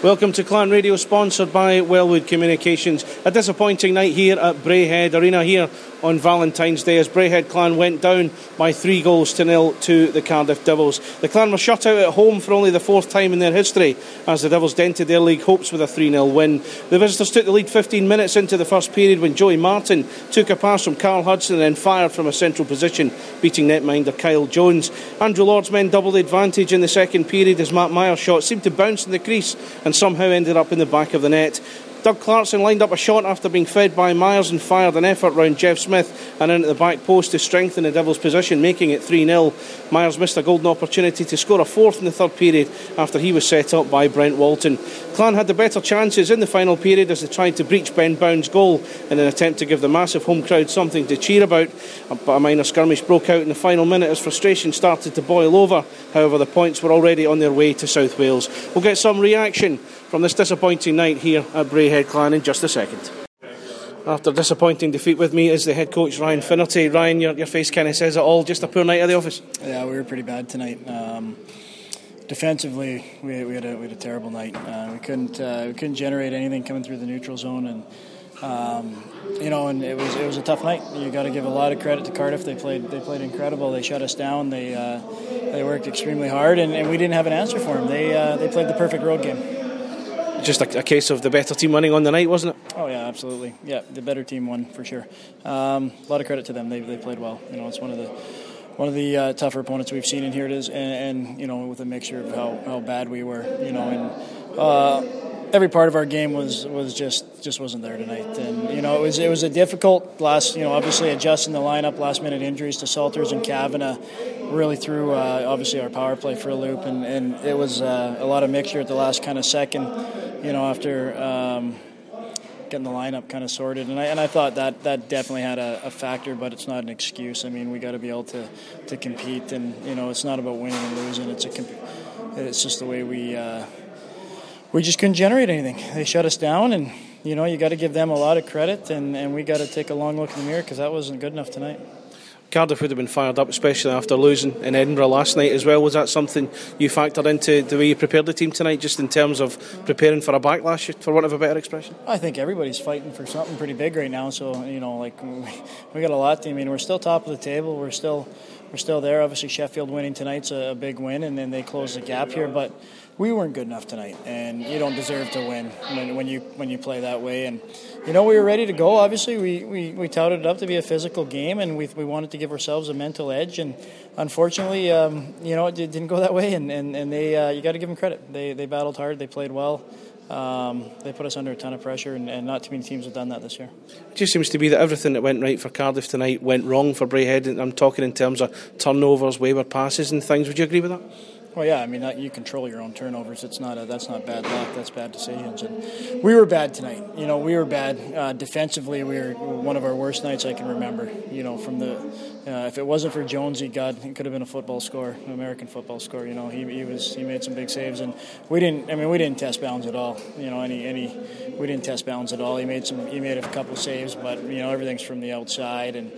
Welcome to Clan Radio, sponsored by Wellwood Communications. A disappointing night here at Braehead Arena here on Valentine's Day as Braehead Clan went down by 3-0 to the Cardiff Devils. The Clan were shut out at home for only the fourth time in their history as the Devils dented their league hopes with a 3-0 win. The visitors took the lead 15 minutes into the first period when Joey Martin took a pass from Carl Hudson and then fired from a central position, beating netminder Kyle Jones. Andrew Lord's men doubled the advantage in the second period as Matt Myers' shot seemed to bounce in the crease and somehow ended up in the back of the net. Doug Clarkson lined up a shot after being fed by Myers and fired an effort round Jeff Smith and into the back post to strengthen the Devils' position, making it 3-0. Myers missed a golden opportunity to score a fourth in the third period after he was set up by Brent Walton. Clan had the better chances in the final period as they tried to breach Ben Bound's goal in an attempt to give the massive home crowd something to cheer about, but a minor skirmish broke out in the final minute as frustration started to boil over. However, the points were already on their way to South Wales. We'll get some reaction from this disappointing night here at Braehead Clan in just a second. After a disappointing defeat, with me is the head coach Ryan Finnerty. Ryan, your face kind of says it all. Just a poor night at the office. Yeah, we were pretty bad tonight. Defensively, we had a terrible night. We couldn't generate anything coming through the neutral zone, and and it was a tough night. You got to give a lot of credit to Cardiff. They played incredible. They shut us down. They worked extremely hard, and we didn't have an answer for them. They played the perfect road game. Just a case of the better team winning on the night, wasn't it? Oh yeah, absolutely. Yeah, the better team won for sure. A lot of credit to them. They played well. It's one of the tougher opponents we've seen, and here it is. And with a mixture of how bad we were. Every part of our game was just wasn't there tonight. And it was a difficult last. Obviously adjusting the lineup, last minute injuries to Salters and Kavanagh really threw obviously our power play for a loop, and it was a lot of mixture at the last kind of second. After getting the lineup kind of sorted, and I thought that definitely had a factor, but it's not an excuse. I mean, we got to be able to compete, and it's not about winning and losing. It's just the way we just couldn't generate anything. They shut us down, and you got to give them a lot of credit, and we got to take a long look in the mirror because that wasn't good enough tonight. Cardiff would have been fired up, especially after losing in Edinburgh last night as well. Was that something you factored into the way you prepared the team tonight, just in terms of preparing for a backlash, for want of a better expression? I think everybody's fighting for something pretty big right now. So we got a lot. I mean, we're still top of the table. We're still there. Obviously, Sheffield winning tonight's a big win, and then they close the gap here. But we weren't good enough tonight, and you don't deserve to win when you play that way. And we were ready to go. Obviously, we touted it up to be a physical game, and we wanted to give ourselves a mental edge. And unfortunately, it didn't go that way. And they you got to give them credit. They battled hard. They played well. They put us under a ton of pressure, and not too many teams have done that this year. It just seems to be that everything that went right for Cardiff tonight went wrong for Braehead. And I'm talking in terms of turnovers, wayward passes and things. Would you agree with that? Well, yeah, I mean, you control your own turnovers. That's not bad luck. That's bad decisions. And we were bad tonight. We were bad defensively. We were one of our worst nights I can remember. From the if it wasn't for Jonesy, God, he could have been a football scorer, an American football scorer. He made some big saves, and we didn't test bounds at all. We didn't test bounds at all. He made a couple of saves, but everything's from the outside, and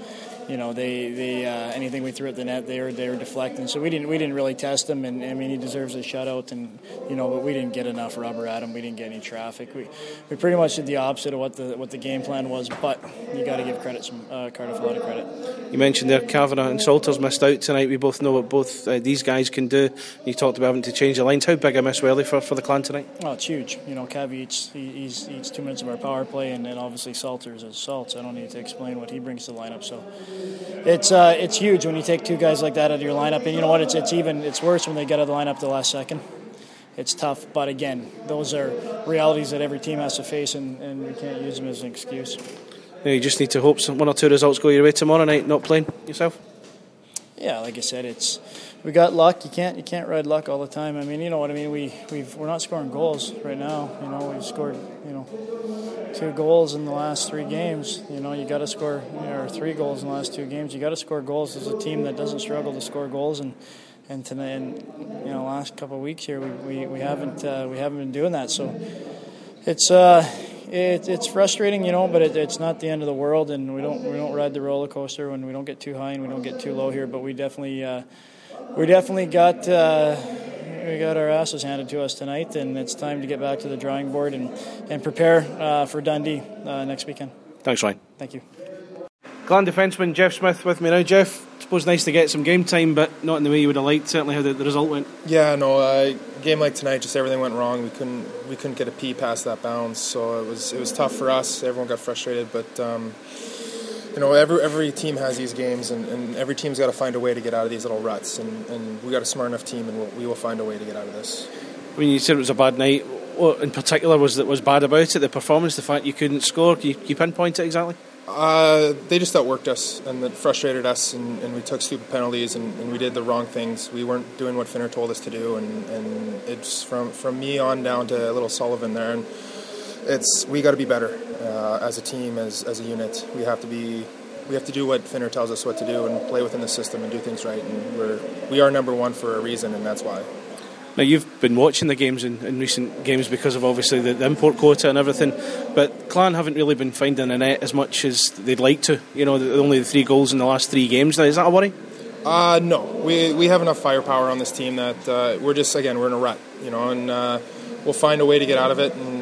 they anything we threw at the net, they were deflecting. So we didn't really test him, and I mean, he deserves a shutout, and but we didn't get enough rubber at him. We didn't get any traffic. We pretty much did the opposite of what the game plan was. But you got to give Cardiff a lot of credit. You mentioned there Kavanagh and Salters missed out tonight. We both know what both these guys can do. You talked about having to change the lines. How big a miss were they for the Clan tonight? Oh, it's huge. Cav eats 2 minutes of our power play, and then obviously Salters is Salts. I don't need to explain what he brings to the lineup. So it's huge when you take two guys like that out of your lineup. And you know what? It's worse when they get out of the lineup the last second. It's tough, but again, those are realities that every team has to face, and we can't use them as an excuse. You just need to hope one or two results go your way tomorrow night. Not playing yourself. Yeah, like I said, we got luck. You can't ride luck all the time. I mean, you know what I mean. We're not scoring goals right now. We've scored 2 goals in the last 3 games. You got to score or 3 goals in the last 2 games. You got to score goals as a team that doesn't struggle to score goals. And tonight, last couple of weeks here, we haven't been doing that. So it's frustrating, but it's not the end of the world, and we don't ride the roller coaster, and we don't get too high and we don't get too low here. But we definitely got We got our asses handed to us tonight, and it's time to get back to the drawing board and prepare for Dundee next weekend. Thanks, Ryan. Thank you. Clan defenceman Jeff Smith with me now. Jeff, I suppose nice to get some game time, but not in the way you would have liked, certainly how the result went. Yeah, no, game like tonight, just everything went wrong. We couldn't get a pee past that bounce, so it was tough for us. Everyone got frustrated, but every team has these games, and every team's got to find a way to get out of these little ruts, and we got a smart enough team, and we will find a way to get out of this. When you said it was a bad night, what in particular was bad about it? The performance, the fact you couldn't score? Can you pinpoint it exactly? They just outworked us, and it frustrated us, and we took stupid penalties, and we did the wrong things. We weren't doing what Finner told us to do, and it's from me on down to little Sullivan there, and we got to be better as a team, as a unit. We have to do what Finner tells us what to do, and play within the system and do things right. And we are number one for a reason, and that's why. Now, you've been watching the games in recent games because of obviously the import quota and everything, but Clan haven't really been finding the net as much as they'd like to. Only the 3 goals in the last 3 games. Now, is that a worry? No. We have enough firepower on this team that we're in a rut, and we'll find a way to get out of it. And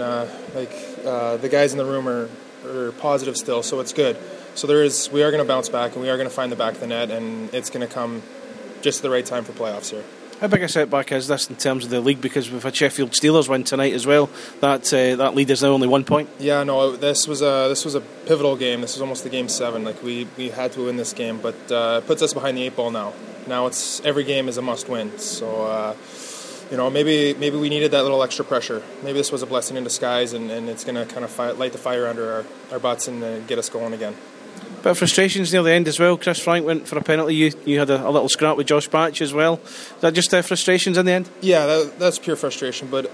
the guys in the room are positive still, so it's good. So we are going to bounce back, and we are going to find the back of the net, and it's going to come just the right time for playoffs here. How big a setback is this in terms of the league? Because we've had Sheffield Steelers win tonight as well. That lead is now only 1 point. Yeah, no, this was a pivotal game. This was almost the game 7. We had to win this game, but it puts us behind the 8 ball now. Now every game is a must win. So maybe we needed that little extra pressure. Maybe this was a blessing in disguise, and it's going to kind of light the fire under our butts and get us going again. Bit of frustrations near the end as well. Chris Frank went for a penalty. You had a little scrap with Josh Batch as well. Is that just frustrations in the end? Yeah, that's pure frustration. But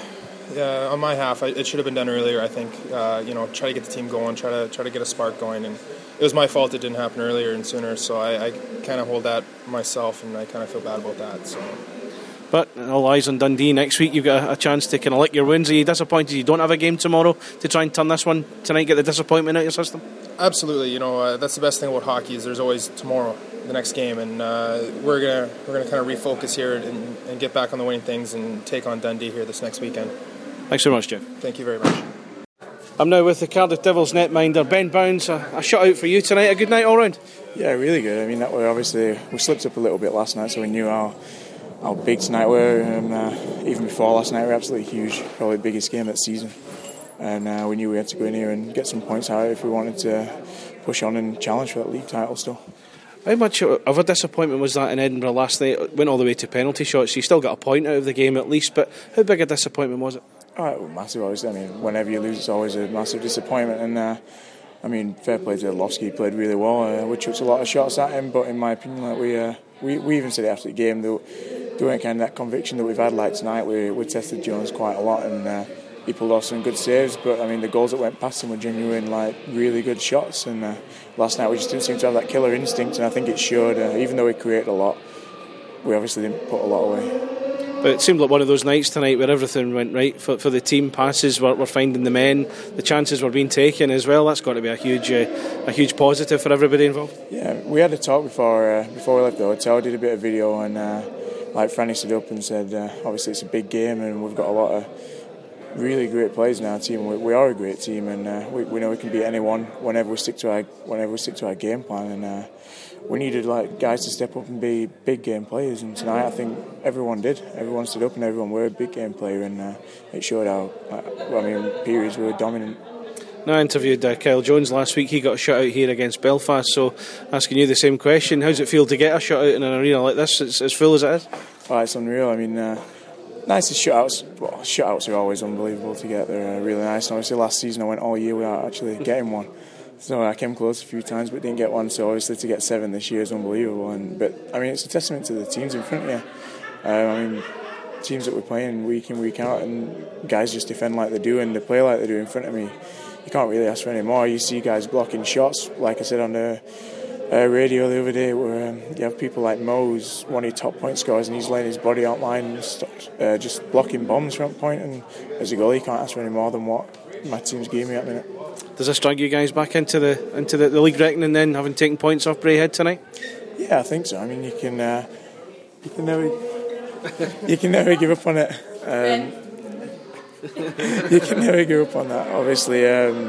on my half, it should have been done earlier. I think try to get the team going, try to get a spark going. And it was my fault it didn't happen earlier and sooner. So I kind of hold that myself, and I kind of feel bad about that. So. But all eyes on Dundee next week. You've got a chance to kind of lick your wins. Are you disappointed you don't have a game tomorrow to try and turn this one tonight, get the disappointment out of your system? Absolutely. That's the best thing about hockey is there's always tomorrow, the next game, and we're gonna kind of refocus here and get back on the winning things and take on Dundee here this next weekend. Thanks very much, Jeff. Thank you very much. I'm now with the Cardiff Devils netminder Ben Bounds. A shutout for you tonight. A good night all round. Yeah, really good. I mean, that way obviously we slipped up a little bit last night, so we knew how big tonight were, and even before last night we were absolutely huge, probably the biggest game of the season, and we knew we had to go in here and get some points out if we wanted to push on and challenge for that league title still. How much of a disappointment was that in Edinburgh last night? It went all the way to penalty shots. You still got a point out of the game at least, but how big a disappointment was it? It was massive, obviously. I mean, whenever you lose it's always a massive disappointment, and fair play to Orlovsky. He played really well. We took a lot of shots at him, but in my opinion, we even said after the game that there weren't kind of that conviction that we've had like tonight. We tested Jones quite a lot, and he pulled off some good saves, but I mean the goals that went past him were genuine, really good shots, and last night we just didn't seem to have that killer instinct, and I think it showed. Even though we created a lot, we obviously didn't put a lot away. But it seemed like one of those nights tonight where everything went right for the team. Passes were finding the men, the chances were being taken as well. That's got to be a huge positive for everybody involved. Yeah, we had a talk before we left the hotel. I did a bit of video, and Franny stood up and said, obviously it's a big game, and we've got a lot of really great players in our team. We are a great team, and we know we can beat anyone whenever we stick to our game plan. And we needed guys to step up and be big game players. And tonight, I think everyone did. Everyone stood up, and everyone were a big game player. And it showed how. Periods we were dominant. Now, I interviewed Kyle Jones last week. He got a shutout here against Belfast. So, asking you the same question: how does it feel to get a shutout in an arena like this? It's as full as it is. It's unreal. I mean. Nice shutouts. Well, shutouts are always unbelievable to get. They're really nice. And obviously, last season I went all year without actually getting one. So I came close a few times, but didn't get one. So obviously, to get 7 this year is unbelievable. But it's a testament to the teams in front of you. Teams that we're playing week in, week out, and guys just defend like they do and they play like they do in front of me. You can't really ask for any more. You see guys blocking shots, like I said on the radio the other day, where you have people like Mo, who's one of your top point scorers, and he's laying his body out line and just blocking bombs front point. And as a goalie, you can't ask for any more than what my team's giving me at the minute. Does this drag you guys back into the league reckoning then, having taken points off Braehead tonight? Yeah, I think so. I mean, you can never You can never give up on it. You can never give up on that, obviously.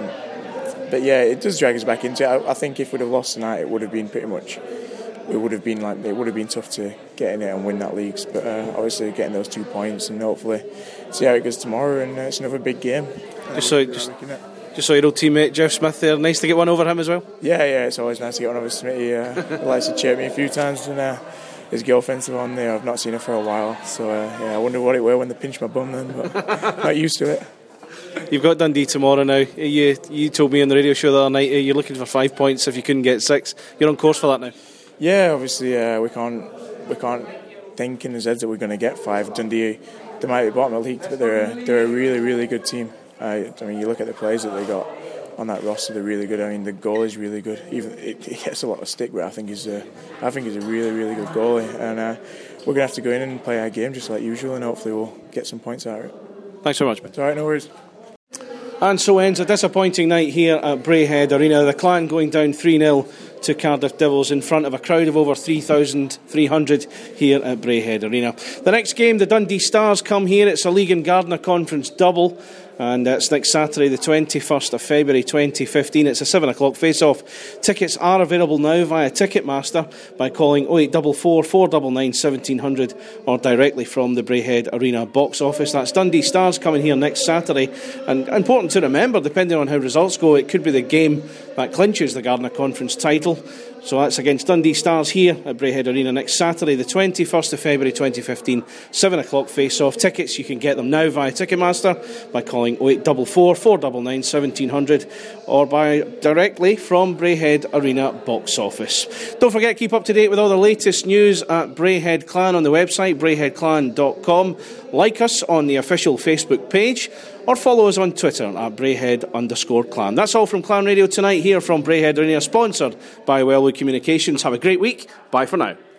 But yeah, it does drag us back into it. I think if we'd have lost tonight, it would have been pretty much. It would have been tough to get in it and win that league. But obviously, getting those 2 points and hopefully see how it goes tomorrow, and it's another big game. Just saw your old teammate Jeff Smith there. Nice to get one over him as well. Yeah, it's always nice to get one over Smith. He likes to cheer me a few times, and his girlfriend's on there. I've not seen her for a while, so I wonder what it were when they pinched my bum then, but not used to it. You've got Dundee tomorrow now. You told me on the radio show the other night you're looking for 5 points if you couldn't get 6. You're on course for that now. Yeah, obviously we can't think in his heads that we're going to get 5. Dundee, they might be bottom of the league, but they're a really, really good team. I mean, you look at the players that they got on that roster; they're really good. I mean, the goal is really good. Even it gets a lot of stick, but I think he's a really, really good goalie. And we're gonna have to go in and play our game just like usual, and hopefully we'll get some points out of it. Thanks so much, man. It's all right, no worries. And so ends a disappointing night here at Braehead Arena. The Clan going down 3-0 to Cardiff Devils in front of a crowd of over 3,300 here at Braehead Arena. The next game, the Dundee Stars come here. It's a League and Gardner Conference double, and it's next Saturday the 21st of February 2015. It's a 7 o'clock face-off. Tickets are available now via Ticketmaster by calling 0844 499 1700 or directly from the Braehead Arena box office. That's Dundee Stars coming here next Saturday, and important to remember, depending on how results go, it could be the game that clinches the Gardner Conference title. So that's against Dundee Stars here at Braehead Arena next Saturday, the 21st of February 2015, 7 o'clock face-off. Tickets, you can get them now via Ticketmaster by calling 0844 499 1700 or by directly from Braehead Arena box office. Don't forget, keep up to date with all the latest news at Braehead Clan on the website, braeheadclan.com. Like us on the official Facebook page, or follow us on Twitter at Braehead_Clan. That's all from Clan Radio tonight here from Braehead Arena, sponsored by Wellwood Communications. Have a great week. Bye for now.